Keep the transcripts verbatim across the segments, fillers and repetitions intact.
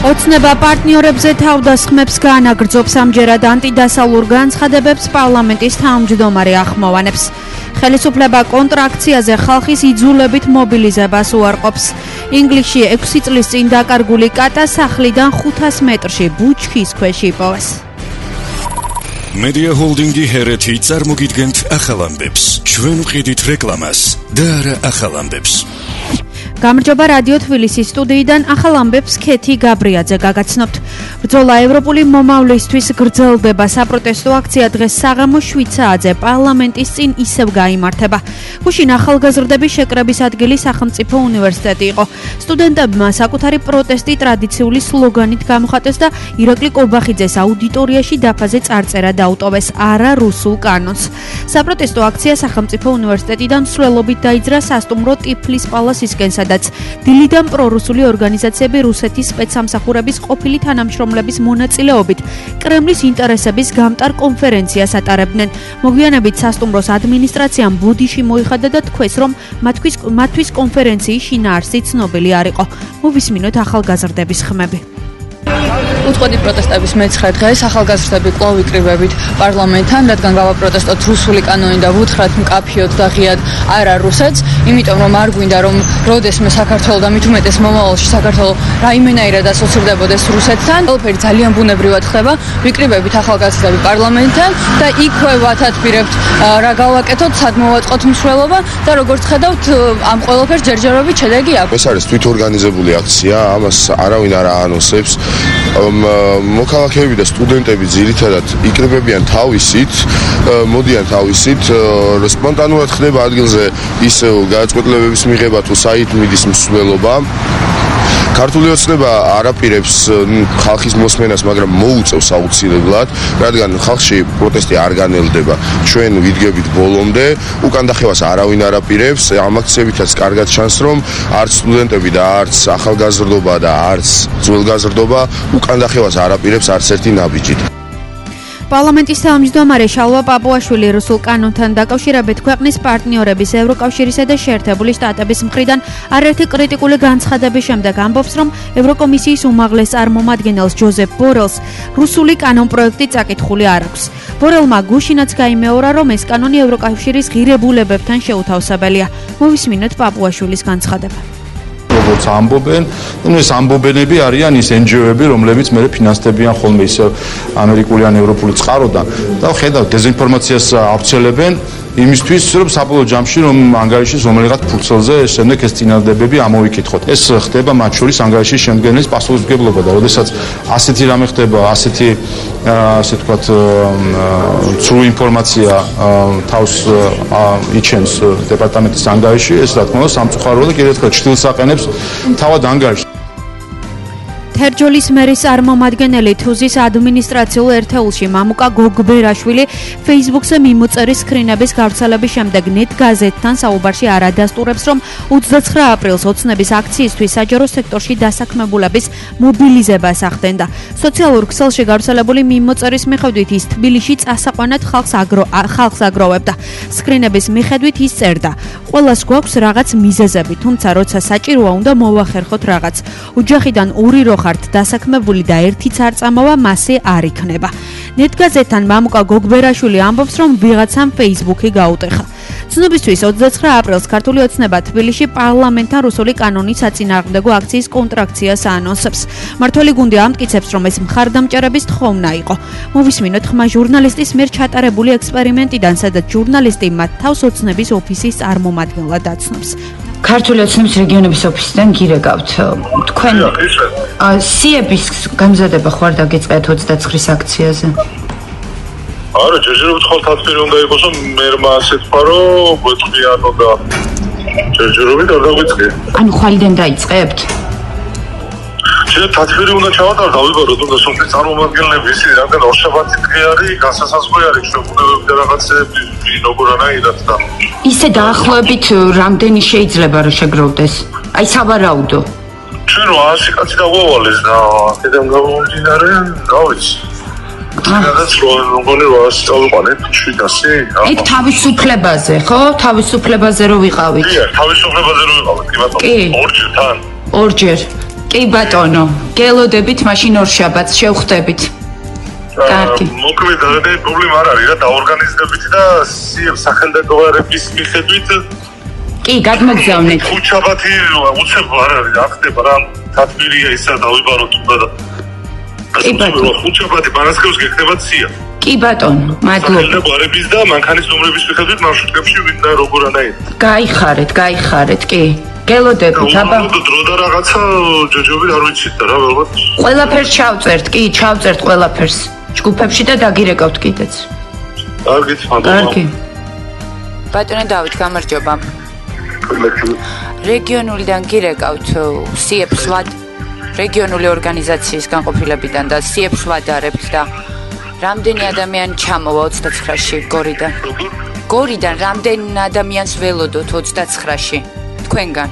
ოცნება პარტნიორებზე თავდასხმებს გაანაგრძობს, ამჯერად ანტიდასალურ განცხადებებს პარლამენტის თავმჯდომარე ახმოვანებს. ხელისუფლება კონტრაქციაზე ხალხის იძულებით მობილიზებას უარყოფს. ინგლისში ექვსი წლის წინ დაკარგული კატა სახლიდან ხუთას მეტრში ბუჩქის ქვეშ იპოვეს. Media Holdingi ჰერეთი წარმოგიდგენთ ახალ ამბებს. ჩვენ ვყიდით რეკლამას და არა ახალ ამბებს. გამარჯობა რადიო თბილისის სტუდიიდან ახალ ამბებს ქეთი გაბრიაძე გაგაცნობთ. ბრძოლა ევროპული მომავლისთვის გრძელდება. საპროტესტო აქცია დღეს საღამოს შვიდ საათზე პარლამენტის წინ ისევ გაიმართება. გუშინ ახალგაზრდების შეკრების ადგილი სახელმწიფო უნივერსიტეტი იყო. სტუდენტებმა საკუთარი პროტესტი ტრადიციული სლოგანით გამოხატეს და ირაკლი კობახიძეს აუდიტორიაში დაფაზე წარწერა დაუტოვეს არა რუსულ კანონს. საპროტესტო აქცია სახელმწიფო უნივერსიტეტიდან მსვლელობით დაიძრა სასტუმრო ტიფლის პალასისკენ, სადაც დილიდან პრორუსული ორგანიზაციები რუსეთის სპეცსამსახურების ყოფილი თანამშრომლების მონაწილეობით კრემლის ინტერესების გამტარ კონფერენციას ატარებდნენ. მოგვიანებით სასტუმროს ადმინისტრაციამ ბოდიში მოიხადა და თქვეს, რომ მათთვის მათთვის კონფერენციის შინაარსი ცნობილი არ იყო. მოვისმინოთ ახალგაზრდების ხმები. უწყვეტი პროტესტების მეცხრე დღეს ახალგაზრდები კვლავ იკრიბებით პარლამენტთან, რადგან გავაპროტესტოთ რუსული კანონი და ვუთხრათ მკაფიოდ და ღიად არა რუსეთს, იმიტომ რომ არ გვინდა რომ როდესმე საქართველო და მით უმეტეს მომავალში საქართველო რაიმენაირად ასოცირდებოდეს რუსეთთან. ყველაფერი ძალიან ბუნებრივად ხდება. ვიკრიბებით ახალგაზრდები პარლამენტთან და იქვე ვათათბირებთ რა გავაკეთოთ, სად მოვაწყოთ მსვლელობა და როგორც ხედავთ ამ ყველაფერს ჯერჯერობით შედეგი აქვს. ეს არის თვითორგანიზებული აქცია, ამას არავინ არ აანონსებს. მოქალაქეები და სტუდენტები ძირითადად იკრიბებიან თავისით, მოდიან თავისით, სპონტანურად ხდება ადგილზე ისევ გადაწყვეტილებების მიღება თუ საით მიდის მსვლელობა. ქართული ოცნება არ აპირებს ხალხის მოსმენას, მაგრამ მოუწევს აუცილებლად, რადგან ხალხში პროტესტი არ განელდება. ჩვენ ვიდგებით ბოლომდე, უკან დახევას არავინ არ აპირებს. ამ აქციებითაც კარგად ჩანს, რომ არც სტუდენტები და არც ახალგაზრდობა და არც ძველგაზრდობა უკან დახევას არ აპირებს არც ერთი ნაბიჯით. პარლამენტის თავმჯდომარე შალვა პაპუაშვილი რუსულ კანონთან დაკავშირებით ქვეყნის პარტნიორების ევროკავშირისა და შეერთებული შტატების მხრიდან არაერთი კრიტიკული განცხადების შემდეგ ამბობს, რომ ევროკომისიის უმაღლეს წარმომადგენელს ჯოზეფ ბორელს რუსული კანონპროექტი წაკითხული არ აქვს. ბორელმა გუშინაც გაიმეორა, რომ ეს კანონი ევროკავშირის ღირებულებებთან შეუთავსებელია. მოვისმინოთ პაპუაშვილის განცხადება. როგორც ამბობენ, ну ეს ამბობენები არიან ის ენ ჯი ო-ები, რომლებიც მე ფინანსდებიან ხოლმე ისე ამერიკული ან ევროპული წყაროდან და ხედავთ დეზინფორმაციას ავრცელებენ იმისთვის, რომ საბოლოო ჯამში რომ ანგარიშის რომელიღაც ფურცელზე შემდეგ ეს წინადადებები ამოვიკითხოთ. ეს ხდება მათ შორის ანგარიშის შემდგენლის პასუხისმგებლობა და როდესაც ასეთი რამე ხდება, ასეთი ასე ვთქვათ ცრუ ინფორმაცია თავს იჩენს დეპარტამენტის ანგარიში, ეს რა თქმა უნდა სამწუხაროა და კიდევ ერთხელ ჩრდილს აყენებს თავად ანგარიშს. თერჯოლის მერის წარმომადგენელი თუზის ადმინისტრაციულ ერთეულში მამუკა გოგბერაშვილი Facebook-ზე მიმოწერის სკრინების გავრცელების შემდეგ net გაზეთთან საუბარში არადასტურებს, რომ ოცდაცხრა აპრილს ოცნების აქციისთვის საჯარო სექტორში დასაქმებულების მობილიზებას ახდენდა. სოციალურ ქსელში გავრცელებული მიმოწერის მიხედვით ის თბილისში წასაყვანად ხალხს აგრო ხალხს აგროვებდა. სკრინების მიხედვით ის წერდა: ყველას გვაქვს რაღაც მიზეზები, თუმცა როცა საჭიროა უნდა მოვახერხოთ რაღაც. ოჯახიდან ორი რო ხართ დასაქმებული და ერთიც არ წამოვა, მასე არ იქნება. net გაზეთთან მამუკა გოგბერაშვილი ამბობს, რომ ვიღაცამ Facebook-ი გაუტეხა. ცნობისთვის ოცდაცხრა აპრილს ქართული ოცნება თბილისში პარლამენტთან რუსული კანონის საწინააღმდეგო აქციის კონტრაქციას აანონსებს. მმართველი გუნდი ამტკიცებს, რომ ეს მხარდამჭერების თხოვნა იყო. მოვისმინოთ ხმა ჟურნალისტის მიერ ჩატარებული ექსპერიმენტიდან, სადაც ჟურნალისტი მათ თავს ოცნების ოფისის წარმომადგენლად დაცნობს. ქართული ოცნების რეგიონების ოფისიდან გირეკავთ. თქვენ სიების გამზადება ხوار დაგეწყეთ ოცდაცხრის აქციაზე? არა, ჯერჯერობით ხალხათბირი უნდა იყოს, რომ მერმა ასე თქვა, რომ გვეწყიანო და ჯერჯერობით არ დაგვიწყია. ანუ ხვალიდან დაიწყებთ? შეიძლება თათბირი უნდა ჩავატაროთ, ავიბაროთ, უნდა სოფლის წარმომადგენლები ისინი რადგან ორშაბათი დღე არის, განსასაზღვრი არის, შეგვიძლია და რაღაცეები როგორანაირად და ისე დაახლოებით რამდენი შეიძლება რომ შეგროვდეს? აი სავარაუდო. ჩვენ რა ასი კაცი დაგვავალეს და აქედან გამომდინარე, რა ვიცი. სადაც რომგონი რას წავიყვანეთ შვიდასი? ეგ თავისუფლებაზე, ხო? თავისუფლებაზე რო ვიყავით. კი, თავისუფლებაზე რო ვიყავით, კი ბატონო. ორჯერ თან. ორჯერ. კი ბატონო, გელოდებით მაშინ ორ შაბათს შევხვდებით. კარგი. მოკლედ რა პრობლემა არ არის რა დაორგანიზდებით და სიებს სახელმწიფოების მიხედვით კი, გადმოგზავნეთ. ხუთშაბათი უცებ არ არის, რა ხდება რა თათბირია ისა დავიბაროთ უნდა და კი ბატონო. ხუთშაბათი პარასკევს გექნება სია. კი ბატონო, მადლობა. სახელმწიფოების და მანქანის ნომრების მიხედვით მარშრუტებში ვინ და როგორ ანაირ. გაიხარეთ, გაიხარეთ, კი. გელოდებით, აბა. დრო და რაღაცა ჯოჯობი არ ვიცით და რა ველბათ. ყველაფერს ჩავწერთ, კი, ჩავწერთ ყველაფერს. ჯგუფებში და დაგირეკავთ კიდეც. კარგით, მადლობა. კარგი. ბატონო დავით, გამარჯობა. რეგიონულიდან გირეკავთ სიებს ვად რეგიონული ორგანიზაციის განყოფილებიდან და სიებს ვადარებთ და რამდენი ადამიანი ჩამოვა ოცდაცხრაში გორიდან? გორიდან რამდენი ადამიანს ველოდოთ ოცდაცხრაში თქვენგან?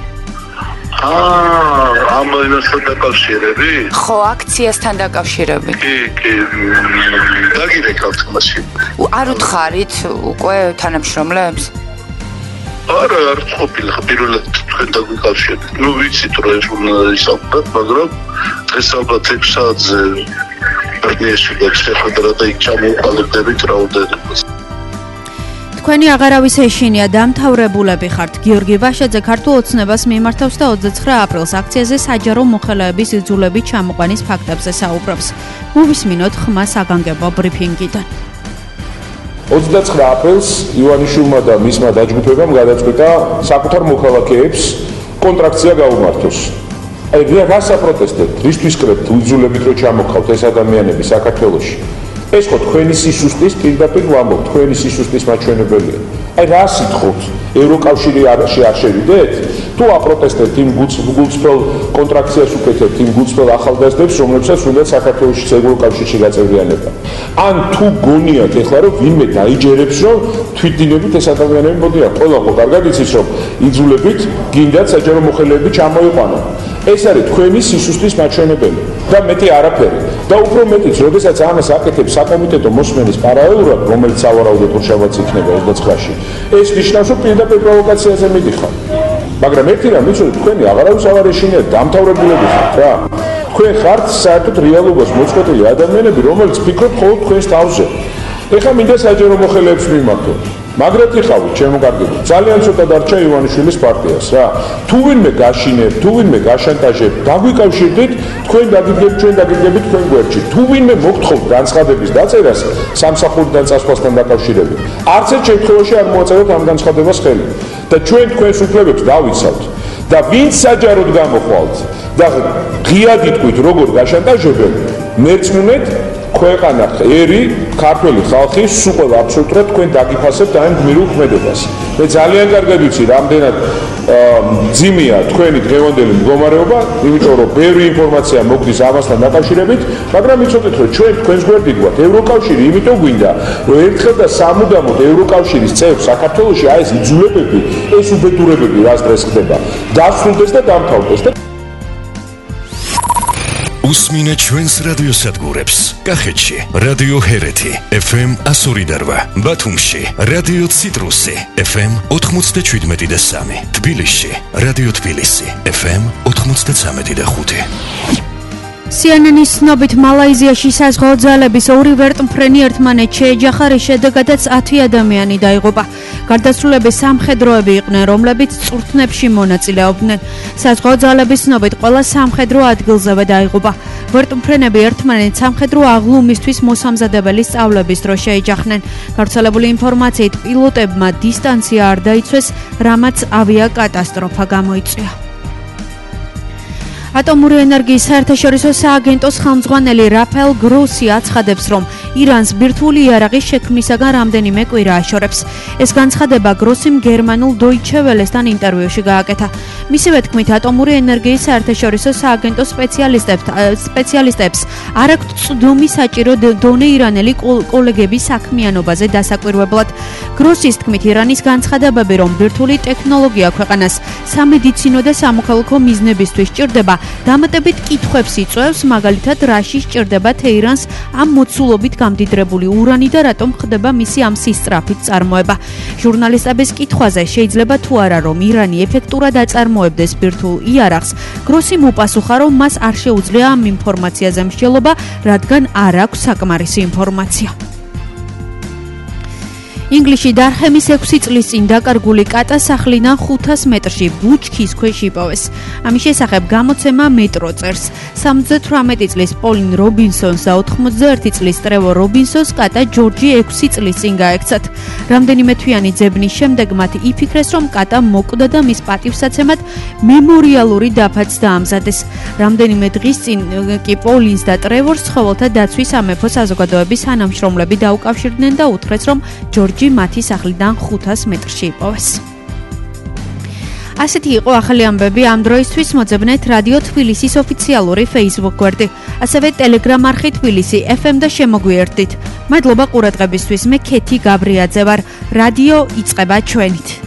აა, ამ ინასთან დაკავშირები? ხო, აქციასთან დაკავშირებით. კი, კი. დაგირეკავთ მაშინ. არ უთხარით უკვე თანამშრომლებს? არა, არ ყოფილი ხა პირველად თქვენ დაგვიკავშირეთ. ნუ ვიცით რომ ეს ისაუბრეთ, მაგრამ დღეს ალბათ ექვს საათზე ბერნიაში გაჩერდა და იქ ჩამოვყალიბდებით რაოდენობას. თქვენი აღარავის ეშინია დამთავრებულები ხართ. გიორგი ვაშაძე ქართულ ოცნებას მიმართავს და ოცდაცხრა აპრილს აქციაზე საჯარო მოხელეების იძულებით ჩამოყვანის ფაქტებზე საუბრობს. მოვისმინოთ ხმა საგანგებო ბრიფინგიდან. ოცდაცხრა აპრილს ივანიშვილმა და მისმა დაჯგუფებამ გადაწყვიტა საკუთარ მოქალაქეებს კონტრაქცია გაუმართოს. აი, რა საპროტესტებთ? რისთვის კრებთ უძულებით რომ ჩამოყავთ ეს ადამიანები საქართველოში? ეს ხო თქვენი სისუსტის პირდაპირ ვამბობ, თქვენი სისუსტის მაჩვენებელია. აი, რა სიტყვით? ევროკავშირში არ შევიდეთ? თუ აპროტესტებთ იმ გულწრფელ კონტრაქციას უკეთებთ იმ გულწრფელ ახალგაზრდებს, რომლებსაც უნდა საქართველოში ევროკავშირში გაწევრიანება. ან თუ გონიათ ეხლა რომ ვინმე დაიჯერებს რომ თვითდინებით ეს ადამიანები მოდიან, ყველა ხო კარგად იცის რომ იძულებით გინდათ საჯარო მოხელეები ჩამოიყვანონ. ეს არის თქვენი სისუსტის მაჩვენებელი და მეტი არაფერი. და უფრო მეტიც, როდესაც ამას აკეთებს საკომიტეტო მოსმენის პარალელურად, რომელიც სავარაუდოდ ორშაბათს იქნება ოცდაცხრაში, ეს ნიშნავს, რომ პირდაპირ პროვოკაციაზე მიდიხარ. მაგრამ ერთი რამ ვიცოდეთ, თქვენი აღარავის აღარ ეშინიათ, დამთავრებულები ხართ რა. თქვენ ხართ საერთოდ რეალობას მოწყვეტილი ადამიანები, რომელიც ფიქრობ მხოლოდ თქვენს თავზე. ეხლა მინდა საჯარო მოხელეებს მიმართოთ. მაგრამ იხავით, ჩემო კარგებო, ძალიან ცოტა დარჩა ივანიშვილის პარტიას რა. თუ ვინმე გაშინებთ, თუ ვინმე გაშანტაჟებთ, დაგვიკავშირდით, თქვენ დაგიდგებით, ჩვენ დაგიდგებით თქვენ გვერდში. თუ ვინმე მოგთხოვთ განცხადების დაწერას სამსახურიდან წასვლასთან დაკავშირებით, არც ერთ შემთხვევაში არ მოაწეროთ ამ განცხადებას ხელი. და ჩვენ თქვენს უფლებებს დავიცავთ. და ვინც საჯაროდ გამოხვალთ და ღიად იტყვით როგორ გაშანტაჟებენ, მეწმუნეთ ქვეყანა ერი ქართველი ხალხი სულ ყველა აბსოლუტურად თქვენ დაგიფასებთ ამ გმირულ ქმედებას. მე ძალიან კარგად ვიცი რამდენად ძიმია თქვენი დღევანდელი მდგომარეობა, იმიტომ რომ ბევრი ინფორმაცია მოგდის ამასთან დაკავშირებით, მაგრამ იცოდეთ რომ ჩვენ თქვენს გვერდით გვაქვს ევროკავშირი, იმიტომ გვინდა რომ ერთხელ და სამუდამოდ ევროკავშირის წევრ საქართველოში აი ეს იძულებები, ეს უბედურებები რას დღეს ხდება, დასრულდეს და დამთავრდეს და უსმინეთ ჩვენს რადიოსადგურებს. კახეთში რადიო ჰერეთი ეფ ემ εκατო ორი და რვა, ბათუმში რადიო ციტრუსი ეფ ემ ოთხმოცდაშვიდმეტი და სამი, თბილისში რადიო თბილისი ეფ ემ ოთხმოცდაცამეტი და ხუთი. სი ენ ენ-ის ცნობით მალაიზიაში საზღვაო ძალების ორი ვერტმფრენი ერთმანეთს შეეჯახა, რის შედეგადაც ათი ადამიანი დაიღუპა. გარდაცვლილების სამხედროები იყვნენ, რომლებიც წვრთნებში მონაწილეობდნენ. საზღვაო ძალების ცნობით ყველა სამხედრო ადგილზევე დაიღუპა. ვერტმფრენები ერთმანეთს სამხედრო აღლუმისთვის მოსამზადებელი სწავლების დროს შეეჯახნენ. გავრცელებული ინფორმაციით პილოტებმა დისტანცია არ დაიცვეს, რამაც ავიაკატასტროფა გამოიწვია. ატომური ენერგიის საერთაშორისო სააგენტოს ხელმძღვანელი რაფაელ გროსი აცხადებს, რომ ირანს ბირთვული იარაღის შექმნისაგან რამდენიმე კვირა აშორებს. ეს განცხადება გროსიმ გერმანულ დოიჩე ველესთან ინტერვიუში გააკეთა. მისივე თქმით, ატომური ენერგიის საერთაშორისო სააგენტოს სპეციალისტებს არ აქვთ წვდომი საჭირო დონე ირანელი კოლეგების საქმიანობაზე დასაკვირვებლად. გროსის თქმით, ირანის განცხადებები, რომ ბირთვული ტექნოლოგია ქვეყანას სამედიცინო და სამოქალაქო მიზნებისთვის სჭირდება, დამატებით კითხვებს იწვევს, მაგალითად, რაში სჭირდება თეირანს ამ მოცულობით გამდიდრებული ურანი და რატომ ხდება მისი ამ სისწრაფით წარმოება. ჟურნალისტების კითხვაზე შეიძლება თუ არა რომ ირანი ეფექტურად აწარმოებდეს ბირთვულ იარაღს, გროსიმ უპასუხა, რომ მას არ შეუძლია ამ ინფორმაციაზე მსჯელობა, რადგან არ აქვს საკმარისი ინფორმაცია. ინგლისში დარხემის ექვსი წლის წინ დაკარგული კატა სახლიდან ხუთას მეტრში ბუჩქის ქვეშ იპოვეს. ამის შესახებ გამოცემა მეტრო წერს. სამოცდათვრამეტი წლის პოლინ რობინსონს და ოთხმოცდაერთი წლის ტრევორ რობინსონს კატა ჯორჯი ექვსი წლის წინ გაექცათ. რამდენიმე თვიანი ძებნის შემდეგ მათ იფიქრეს, რომ კატა მოკვდა და მის პატივსაცემად მემორიალური დაფაც დაამზადეს. რამდენიმე დღის წინ კი პოლინს და ტრევორს ცხოველთა დაცვის სამეფო საზოგადოების თანამშრომლები დაუკავშირდნენ და უთხრეს, რომ ჯორჯი მათი სახლიდან ხუთას მეტრში იპოვეს. ასეთი იყო ახალი ამბები ამ დროისთვის. მოძებნეთ რადიო თბილისის ოფიციალური Facebook გვერდი, ასევე Telegram არხი თბილისი ეფ ემ და შემოგვიერთდით. მადლობა ყურადღებისთვის. მე ქეთი გაბრიაძე ვარ. რადიო იწყება ჩვენით.